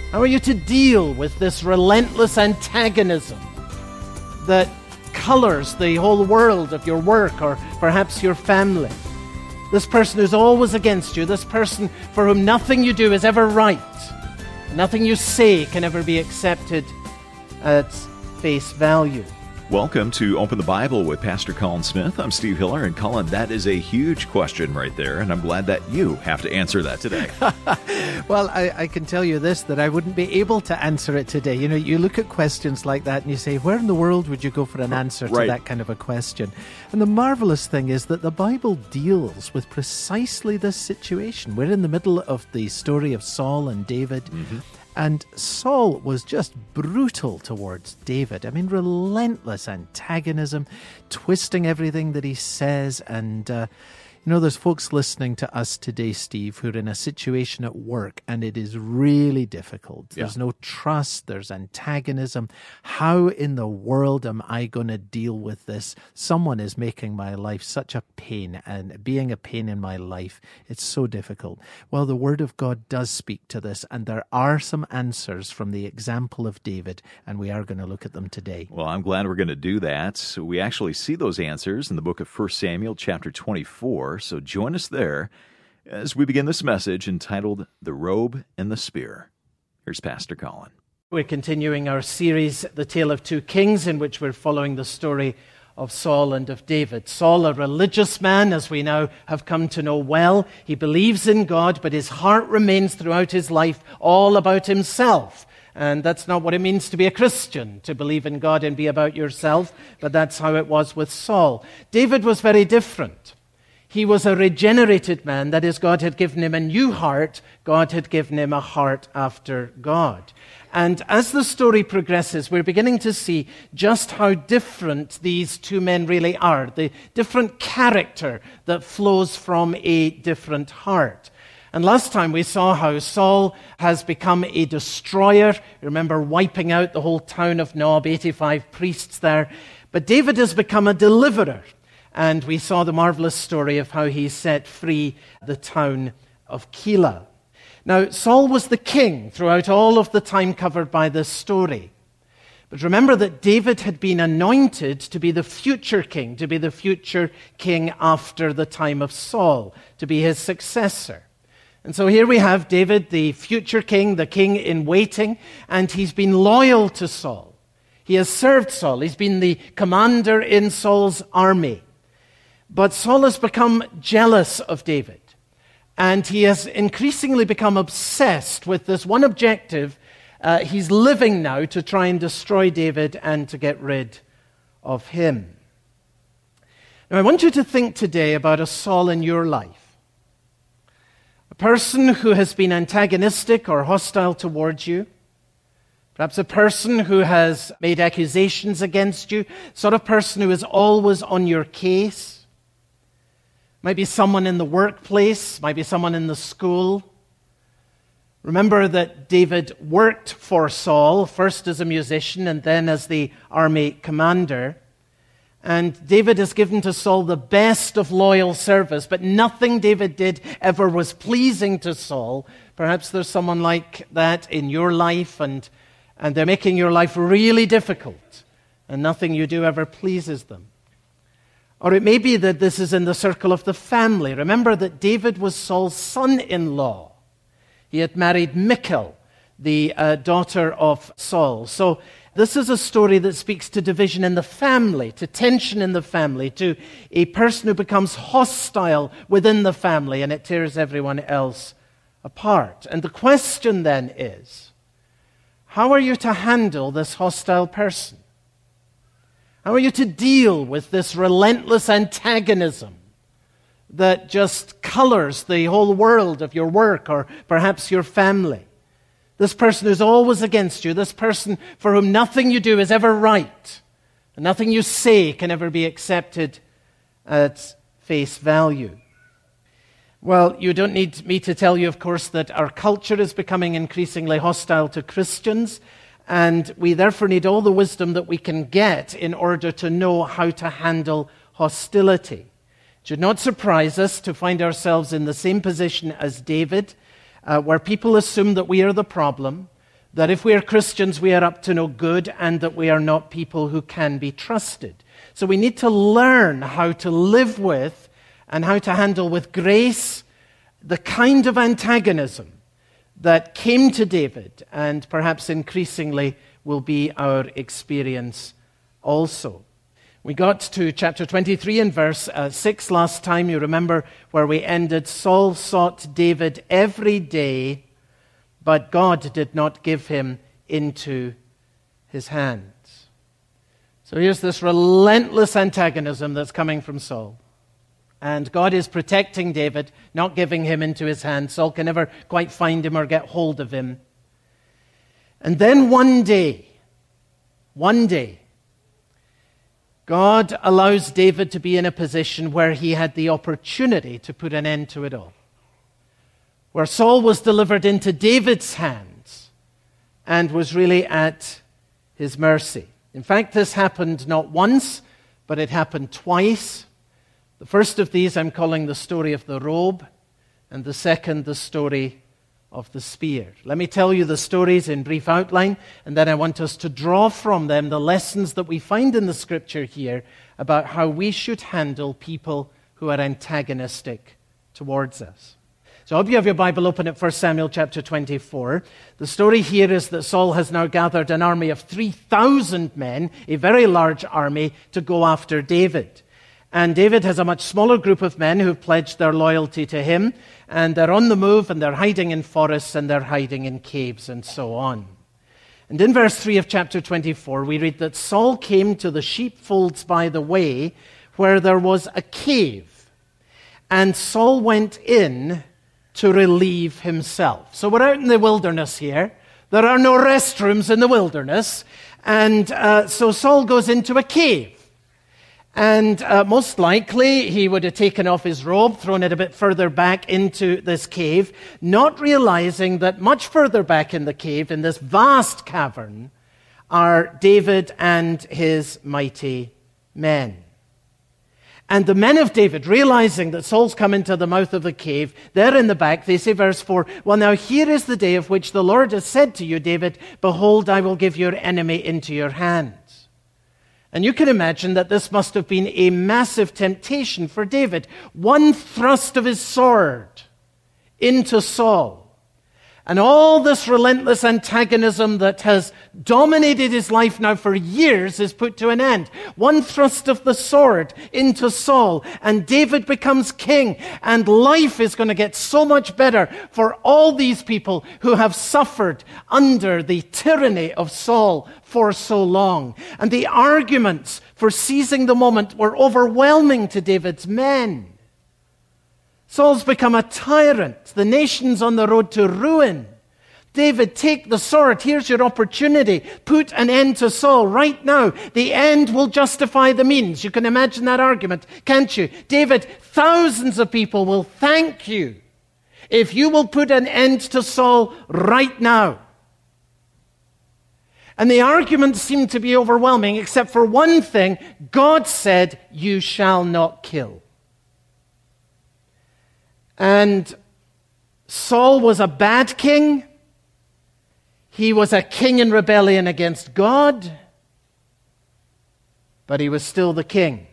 How are you to deal with this relentless antagonism that colors the whole world of your work or perhaps your family? This person who's always against you, this person for whom nothing you do is ever right, nothing you say can ever be accepted at face value. Welcome to Open the Bible with Pastor Colin Smith. I'm Steve Hiller, and Colin, that is a huge question right there, and I'm glad that you have to answer that today. Well, I can tell you this, that I wouldn't be able to answer it today. You know, you look at questions like that and you say, where in the world would you go for an answer to that kind of a question? And the marvelous thing is that the Bible deals with precisely this situation. We're in the middle of the story of Saul and David. Mm-hmm. And Saul was just brutal towards David. I mean, relentless antagonism, twisting everything that he says. And, there's folks listening to us today, Steve, who are in a situation at work, and it is really difficult. There's no trust. There's antagonism. How in the world am I going to deal with this? Someone is making my life such a pain, and being a pain in my life, it's so difficult. Well, the Word of God does speak to this, and there are some answers from the example of David, and we are going to look at them today. Well, I'm glad we're going to do that. So we actually see those answers in the book of 1 Samuel, chapter 24. So join us there as we begin this message entitled The Robe and the Spear. Here's Pastor Colin. We're continuing our series, The Tale of Two Kings, in which we're following the story of Saul and of David. Saul, a religious man, as we now have come to know well. He believes in God, but his heart remains throughout his life all about himself. And that's not what it means to be a Christian, to believe in God and be about yourself, but that's how it was with Saul. David was very different. He was a regenerated man. That is, God had given him a new heart. God had given him a heart after God. And as the story progresses, we're beginning to see just how different these two men really are, the different character that flows from a different heart. And last time we saw how Saul has become a destroyer. Remember wiping out the whole town of Nob, 85 priests there. But David has become a deliverer. And we saw the marvelous story of how he set free the town of Keilah. Now, Saul was the king throughout all of the time covered by this story. But remember that David had been anointed to be the future king, to be the future king after the time of Saul, to be his successor. And so here we have David, the future king, the king in waiting, and he's been loyal to Saul. He has served Saul. He's been the commander in Saul's army. But Saul has become jealous of David, and he has increasingly become obsessed with this one objective. He's living now to try and destroy David and to get rid of him. Now, I want you to think today about a Saul in your life, a person who has been antagonistic or hostile towards you, perhaps a person who has made accusations against you, sort of person who is always on your case. Might be someone in the workplace, might be someone in the school. Remember that David worked for Saul, first as a musician and then as the army commander. And David has given to Saul the best of loyal service, but nothing David did ever was pleasing to Saul. Perhaps there's someone like that in your life, and they're making your life really difficult, and nothing you do ever pleases them. Or it may be that this is in the circle of the family. Remember that David was Saul's son-in-law. He had married Michal, the daughter of Saul. So this is a story that speaks to division in the family, to tension in the family, to a person who becomes hostile within the family, and it tears everyone else apart. And the question then is, how are you to handle this hostile person? How are you to deal with this relentless antagonism that just colors the whole world of your work or perhaps your family? This person who's always against you, this person for whom nothing you do is ever right, and nothing you say can ever be accepted at face value. Well, you don't need me to tell you, of course, that our culture is becoming increasingly hostile to Christians. And we therefore need all the wisdom that we can get in order to know how to handle hostility. It should not surprise us to find ourselves in the same position as David, where people assume that we are the problem, that if we are Christians, we are up to no good, and that we are not people who can be trusted. So we need to learn how to live with and how to handle with grace the kind of antagonism that came to David, and perhaps increasingly will be our experience also. We got to chapter 23 and verse 6 last time. You remember where we ended. Saul sought David every day, but God did not give him into his hands. So here's this relentless antagonism that's coming from Saul. And God is protecting David, not giving him into his hands. Saul can never quite find him or get hold of him. And then one day, God allows David to be in a position where he had the opportunity to put an end to it all. Where Saul was delivered into David's hands and was really at his mercy. In fact, this happened not once, but it happened twice. The first of these I'm calling the story of the robe, and the second the story of the spear. Let me tell you the stories in brief outline, and then I want us to draw from them the lessons that we find in the Scripture here about how we should handle people who are antagonistic towards us. So I hope you have your Bible open at 1 Samuel chapter 24. The story here is that Saul has now gathered an army of 3,000 men, a very large army, to go after David. And David has a much smaller group of men who have pledged their loyalty to him, and they're on the move, and they're hiding in forests, and they're hiding in caves, and so on. And in verse 3 of chapter 24, we read that Saul came to the sheepfolds by the way, where there was a cave, and Saul went in to relieve himself. So we're out in the wilderness here. There are no restrooms in the wilderness, and so Saul goes into a cave. And most likely, he would have taken off his robe, thrown it a bit further back into this cave, not realizing that much further back in the cave, in this vast cavern, are David and his mighty men. And the men of David, realizing that Saul's come into the mouth of the cave, they're in the back. They say, verse 4, well, now here is the day of which the Lord has said to you, David, behold, I will give your enemy into your hands. And you can imagine that this must have been a massive temptation for David. One thrust of his sword into Saul, and all this relentless antagonism that has dominated his life now for years is put to an end. One thrust of the sword into Saul, and David becomes king, and life is going to get so much better for all these people who have suffered under the tyranny of Saul for so long. And the arguments for seizing the moment were overwhelming to David's men. Saul's become a tyrant. The nation's on the road to ruin. David, take the sword. Here's your opportunity. Put an end to Saul right now. The end will justify the means. You can imagine that argument, can't you? David, thousands of people will thank you if you will put an end to Saul right now. And the arguments seem to be overwhelming, except for one thing. God said, you shall not kill. And Saul was a bad king. He was a king in rebellion against God. But he was still the king.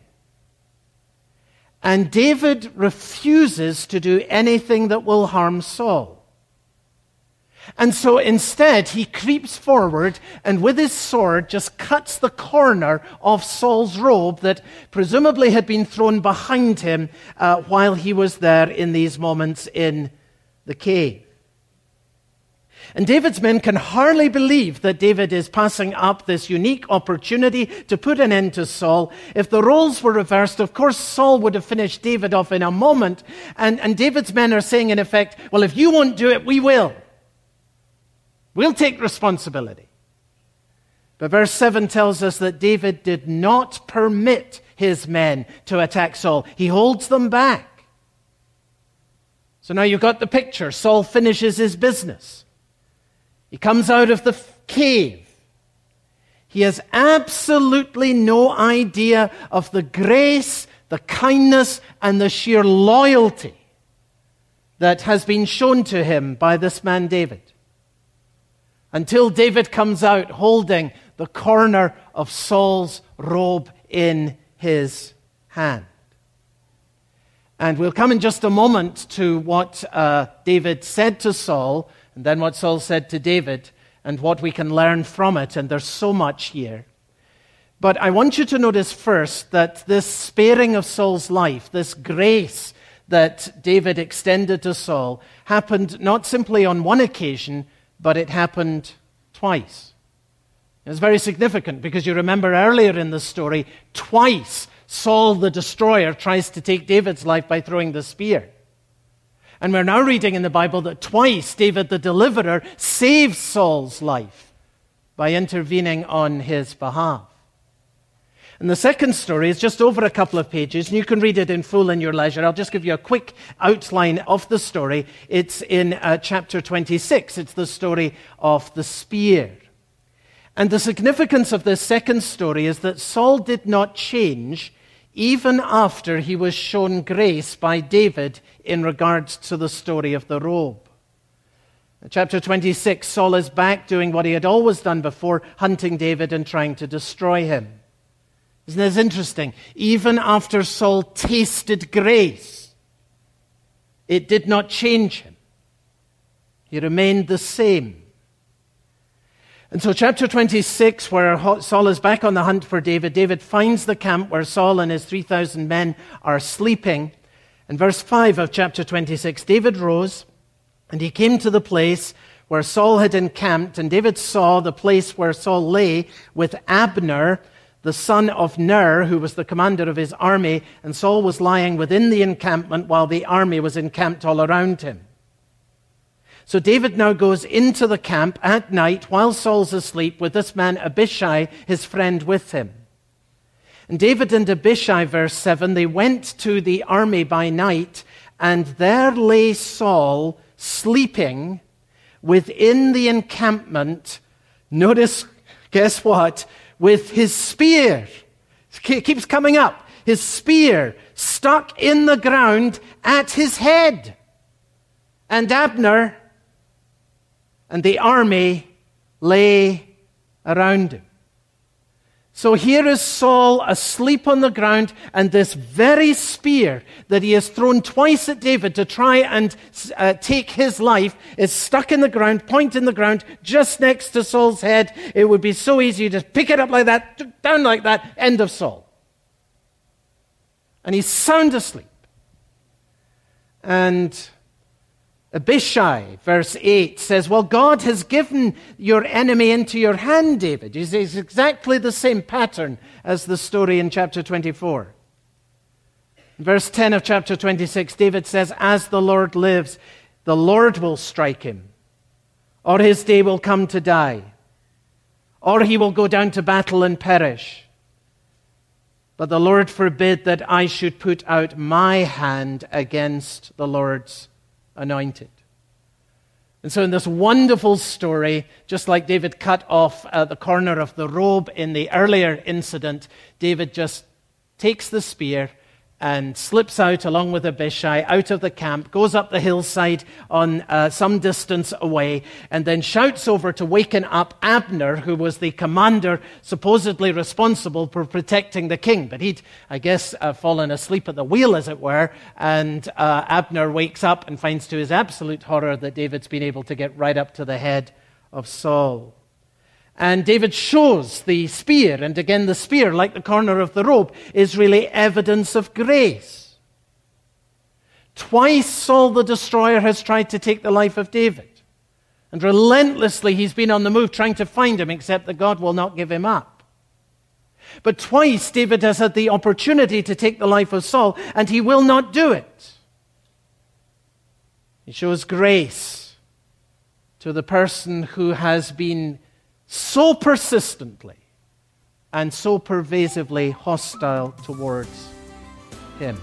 And David refuses to do anything that will harm Saul. And so instead, he creeps forward and with his sword just cuts the corner of Saul's robe that presumably had been thrown behind him while he was there in these moments in the cave. And David's men can hardly believe that David is passing up this unique opportunity to put an end to Saul. If the roles were reversed, of course, Saul would have finished David off in a moment. And David's men are saying, in effect, well, if you won't do it, we will. We'll take responsibility. But verse 7 tells us that David did not permit his men to attack Saul. He holds them back. So now you've got the picture. Saul finishes his business. He comes out of the cave. He has absolutely no idea of the grace, the kindness, and the sheer loyalty that has been shown to him by this man David. until David comes out holding the corner of Saul's robe in his hand. And we'll come in just a moment to what David said to Saul, and then what Saul said to David, and what we can learn from it. And there's so much here. But I want you to notice first that this sparing of Saul's life, this grace that David extended to Saul, happened not simply on one occasion, but it happened twice. It's very significant because you remember earlier in the story, twice Saul the destroyer tries to take David's life by throwing the spear. And we're now reading in the Bible that twice David the deliverer saves Saul's life by intervening on his behalf. And the second story is just over a couple of pages, and you can read it in full in your leisure. I'll just give you a quick outline of the story. It's in chapter 26. It's the story of the spear. And the significance of this second story is that Saul did not change even after he was shown grace by David in regards to the story of the robe. In chapter 26, Saul is back doing what he had always done before, hunting David and trying to destroy him. Isn't this interesting? Even after Saul tasted grace, it did not change him. He remained the same. And so chapter 26, where Saul is back on the hunt for David, David finds the camp where Saul and his 3,000 men are sleeping. In verse 5 of chapter 26, David rose and he came to the place where Saul had encamped, and David saw the place where Saul lay with Abner, the son of Ner, who was the commander of his army, and Saul was lying within the encampment while the army was encamped all around him. So David now goes into the camp at night while Saul's asleep with this man Abishai, his friend, with him. And David and Abishai, verse 7, they went to the army by night, and there lay Saul sleeping within the encampment. Notice, guess what? With his spear. It keeps coming up. His spear stuck in the ground at his head. And Abner and the army lay around him. So here is Saul asleep on the ground, and this very spear that he has thrown twice at David to try and take his life is stuck in the ground, point in the ground, just next to Saul's head. It would be so easy to pick it up like that, down like that, end of Saul. And he's sound asleep. And Abishai, verse 8, says, well, God has given your enemy into your hand, David. It's exactly the same pattern as the story in chapter 24. In verse 10 of chapter 26, David says, as the Lord lives, the Lord will strike him, or his day will come to die, or he will go down to battle and perish. But the Lord forbid that I should put out my hand against the Lord's anointed. And so in this wonderful story, just like David cut off the corner of the robe in the earlier incident, David just takes the spear and slips out along with Abishai out of the camp, goes up the hillside on some distance away, and then shouts over to waken up Abner, who was the commander supposedly responsible for protecting the king. But he'd, I guess, fallen asleep at the wheel, as it were, and Abner wakes up and finds to his absolute horror that David's been able to get right up to the head of Saul. And David shows the spear, and again the spear, like the corner of the robe, is really evidence of grace. Twice Saul the destroyer has tried to take the life of David, and relentlessly he's been on the move trying to find him, except that God will not give him up. But twice David has had the opportunity to take the life of Saul, and he will not do it. He shows grace to the person who has been so persistently and so pervasively hostile towards him.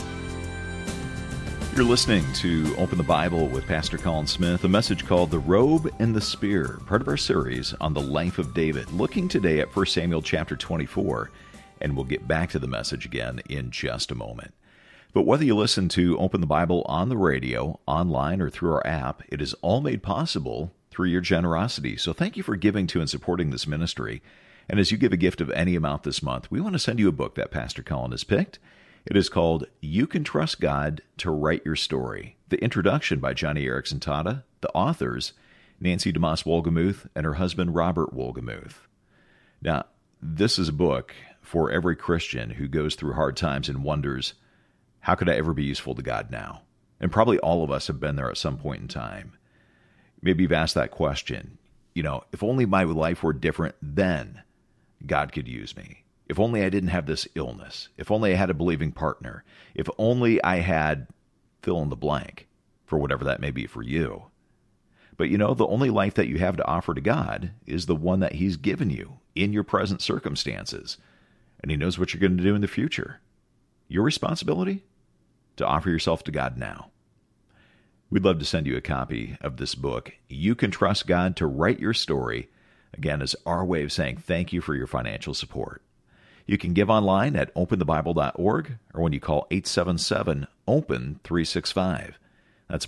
You're listening to Open the Bible with Pastor Colin Smith, a message called The Robe and the Spear, part of our series on the life of David, looking today at 1 Samuel chapter 24, and we'll get back to the message again in just a moment. But whether you listen to Open the Bible on the radio, online, or through our app, it is all made possible through your generosity. So thank you for giving to and supporting this ministry. And as you give a gift of any amount this month, we want to send you a book that Pastor Colin has picked. It is called You Can Trust God to Write Your Story. The introduction by Johnny Erickson Tata, the authors, Nancy DeMoss Wolgemuth and her husband Robert Wolgemuth. Now, this is a book for every Christian who goes through hard times and wonders, how could I ever be useful to God now? And probably all of us have been there at some point in time. Maybe you've asked that question. If only my life were different, then God could use me. If only I didn't have this illness. If only I had a believing partner. If only I had fill in the blank for whatever that may be for you. But the only life that you have to offer to God is the one that He's given you in your present circumstances. And He knows what you're going to do in the future. Your responsibility? To offer yourself to God now. We'd love to send you a copy of this book. You Can Trust God to Write Your Story. Again, is our way of saying thank you for your financial support. You can give online at openthebible.org or when you call 877-OPEN-365. That's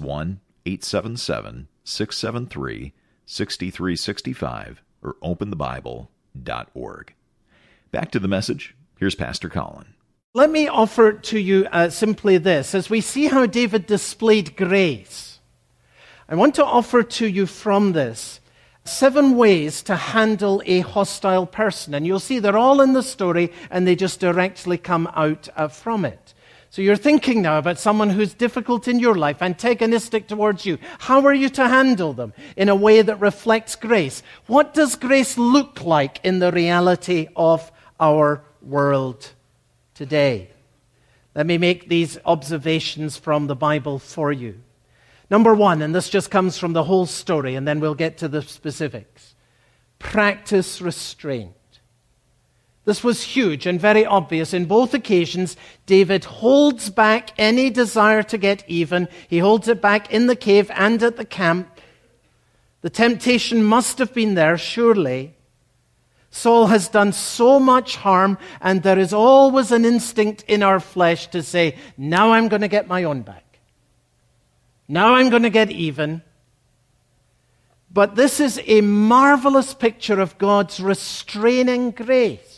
1-877-673-6365 or openthebible.org. Back to the message. Here's Pastor Colin. Let me offer to you simply this. As we see how David displayed grace, I want to offer to you from this 7 ways to handle a hostile person. And you'll see they're all in the story and they just directly come out from it. So you're thinking now about someone who's difficult in your life, antagonistic towards you. How are you to handle them in a way that reflects grace? What does grace look like in the reality of our world today? Let me make these observations from the Bible for you. Number 1, and this just comes from the whole story, and then we'll get to the specifics. Practice restraint. This was huge and very obvious. In both occasions, David holds back any desire to get even. He holds it back in the cave and at the camp. The temptation must have been there, surely. Saul has done so much harm, and there is always an instinct in our flesh to say, now I'm going to get my own back. Now I'm going to get even. But this is a marvelous picture of God's restraining grace.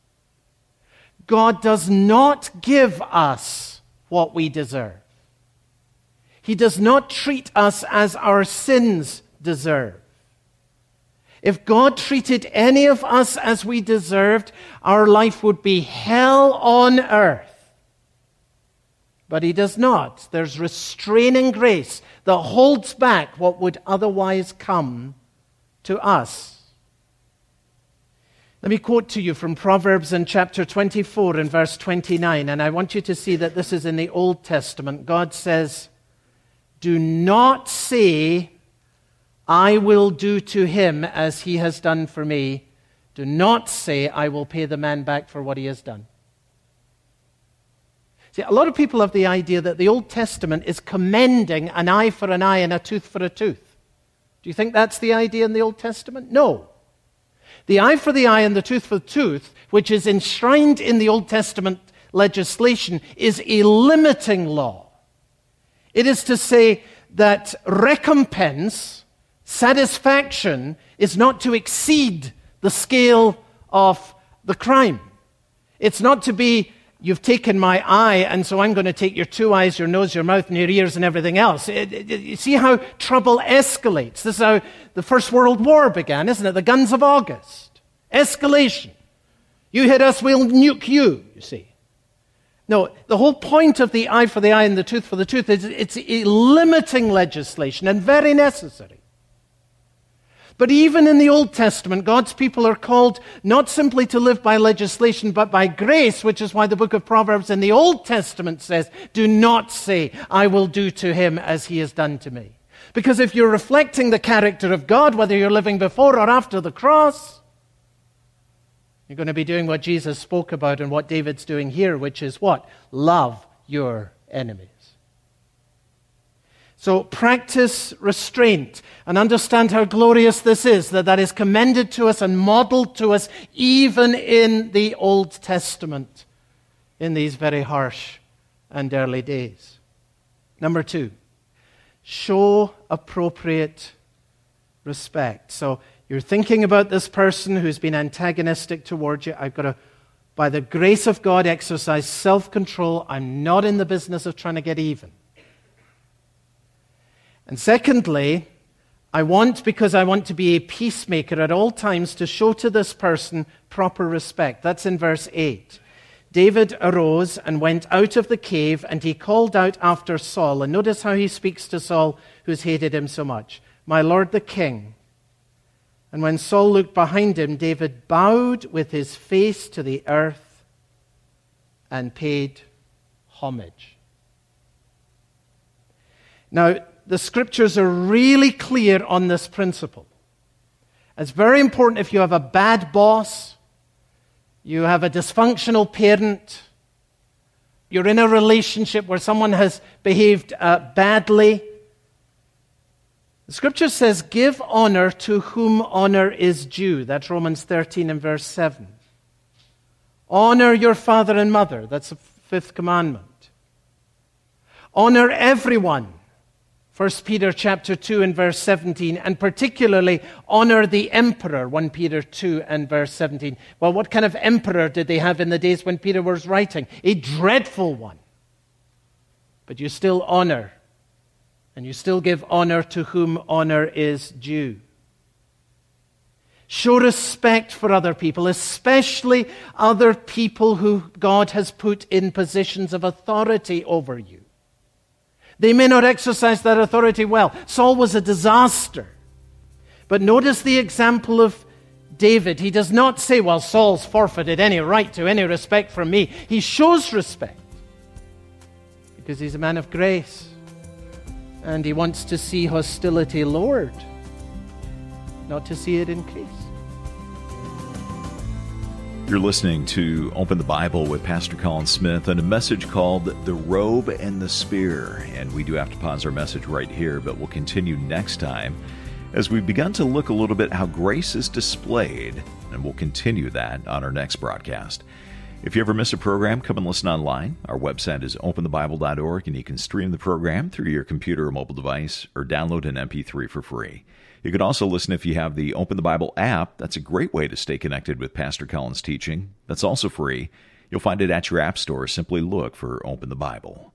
God does not give us what we deserve. He does not treat us as our sins deserve. If God treated any of us as we deserved, our life would be hell on earth. But He does not. There's restraining grace that holds back what would otherwise come to us. Let me quote to you from Proverbs in chapter 24 and verse 29, and I want you to see that this is in the Old Testament. God says, "Do not say, I will do to him as he has done for me. Do not say, I will pay the man back for what he has done." See, a lot of people have the idea that the Old Testament is commending an eye for an eye and a tooth for a tooth. Do you think that's the idea in the Old Testament? No. The eye for the eye and the tooth for the tooth, which is enshrined in the Old Testament legislation, is a limiting law. It is to say that recompense, satisfaction, is not to exceed the scale of the crime. It's not to be, you've taken my eye, and so I'm going to take your 2 eyes, your nose, your mouth, and your ears, and everything else. You see how trouble escalates. This is how the First World War began, isn't it? The guns of August. Escalation. You hit us, we'll nuke you, you see. No, the whole point of the eye for the eye and the tooth for the tooth is it's a limiting legislation and very necessary. But even in the Old Testament, God's people are called not simply to live by legislation, but by grace, which is why the book of Proverbs in the Old Testament says, do not say, I will do to him as he has done to me. Because if you're reflecting the character of God, whether you're living before or after the cross, you're going to be doing what Jesus spoke about and what David's doing here, which is what? Love your enemies. So practice restraint and understand how glorious this is, that is commended to us and modeled to us even in the Old Testament in these very harsh and early days. Number 2, show appropriate respect. So you're thinking about this person who's been antagonistic towards you. I've got to, by the grace of God, exercise self-control. I'm not in the business of trying to get even. And secondly, because I want to be a peacemaker at all times, to show to this person proper respect. That's in verse 8. David arose and went out of the cave, and he called out after Saul. And notice how he speaks to Saul, who's hated him so much. My lord the king. And when Saul looked behind him, David bowed with his face to the earth and paid homage. Now, the scriptures are really clear on this principle. It's very important if you have a bad boss, you have a dysfunctional parent, you're in a relationship where someone has behaved badly. The scripture says, give honor to whom honor is due. That's Romans 13 and verse 7. Honor your father and mother. That's the fifth commandment. Honor everyone. 1 Peter chapter 2 and verse 17, and particularly honor the emperor, 1 Peter 2 and verse 17. Well, what kind of emperor did they have in the days when Peter was writing? A dreadful one. But you still honor, and you still give honor to whom honor is due. Show respect for other people, especially other people who God has put in positions of authority over you. They may not exercise that authority well. Saul was a disaster. But notice the example of David. He does not say, well, Saul's forfeited any right to any respect from me. He shows respect because he's a man of grace. And he wants to see hostility lowered, not to see it increase. You're listening to Open the Bible with Pastor Colin Smith and a message called The Robe and the Spear. And we do have to pause our message right here, but we'll continue next time as we've begun to look a little bit how grace is displayed, and we'll continue that on our next broadcast. If you ever miss a program, come and listen online. Our website is openthebible.org, and you can stream the program through your computer or mobile device or download an MP3 for free. You can also listen if you have the Open the Bible app. That's a great way to stay connected with Pastor Colin's teaching. That's also free. You'll find it at your app store. Simply look for Open the Bible.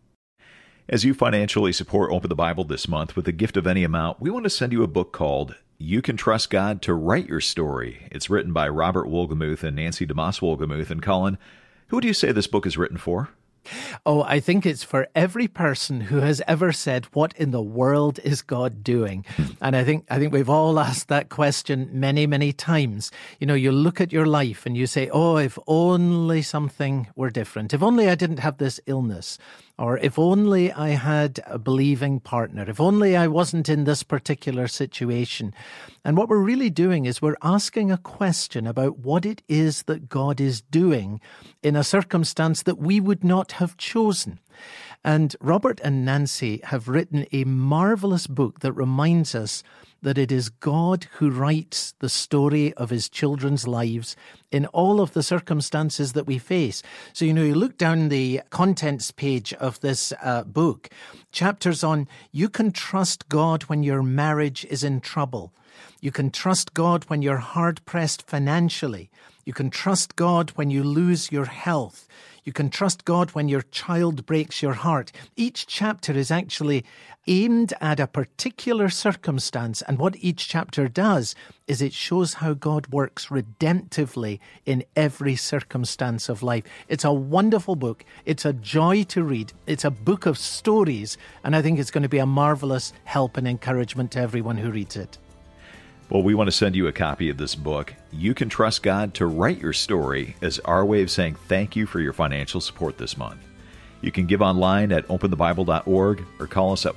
As you financially support Open the Bible this month with a gift of any amount, we want to send you a book called You Can Trust God to Write Your Story. It's written by Robert Wolgemuth and Nancy DeMoss Wolgemuth. And Colin, who do you say this book is written for? Oh, I think it's for every person who has ever said, what in the world is God doing? And I think we've all asked that question many, many times. You know, you look at your life and you say, oh, if only something were different. If only I didn't have this illness. Or if only I had a believing partner. If only I wasn't in this particular situation. And what we're really doing is we're asking a question about what it is that God is doing in a circumstance that we would not have chosen. And Robert and Nancy have written a marvelous book that reminds us that it is God who writes the story of his children's lives in all of the circumstances that we face. So, you look down the contents page of this book, chapters on you can trust God when your marriage is in trouble. You can trust God when you're hard-pressed financially. You can trust God when you lose your health. You can trust God when your child breaks your heart. Each chapter is actually aimed at a particular circumstance, and what each chapter does is it shows how God works redemptively in every circumstance of life. It's a wonderful book. It's a joy to read. It's a book of stories, and I think it's going to be a marvelous help and encouragement to everyone who reads it. Well, we want to send you a copy of this book. You Can Trust God to Write Your Story as our way of saying thank you for your financial support this month. You can give online at openthebible.org or call us at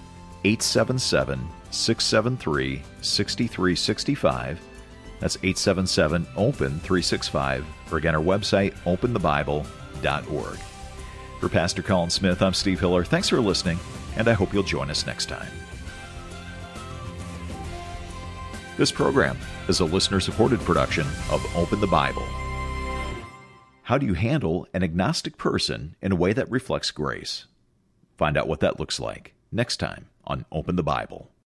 1-877-673-6365. That's 877-OPEN-365. Or again, our website, openthebible.org. For Pastor Colin Smith, I'm Steve Hiller. Thanks for listening, and I hope you'll join us next time. This program is a listener-supported production of Open the Bible. How do you handle an agnostic person in a way that reflects grace? Find out what that looks like next time on Open the Bible.